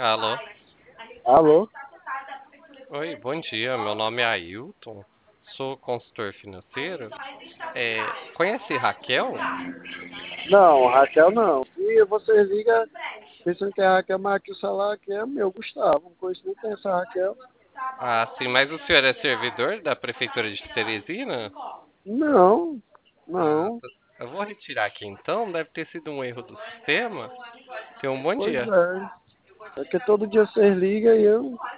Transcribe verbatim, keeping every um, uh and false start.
Alô? Alô? Oi, bom dia. Meu nome é Ailton. Sou consultor financeiro. É, conhece Raquel? Não, Raquel não. E você liga pensando que é a Raquel, mas aqui o celular aqui é meu, Gustavo. Não conheço nem quem é essa Raquel. Ah, sim, mas o senhor é servidor da Prefeitura de Teresina? Não, Ah, não. tá. Eu vou retirar aqui então. Deve ter sido um erro do sistema. Tenha um bom Pois dia. é. É que todo dia você liga e eu.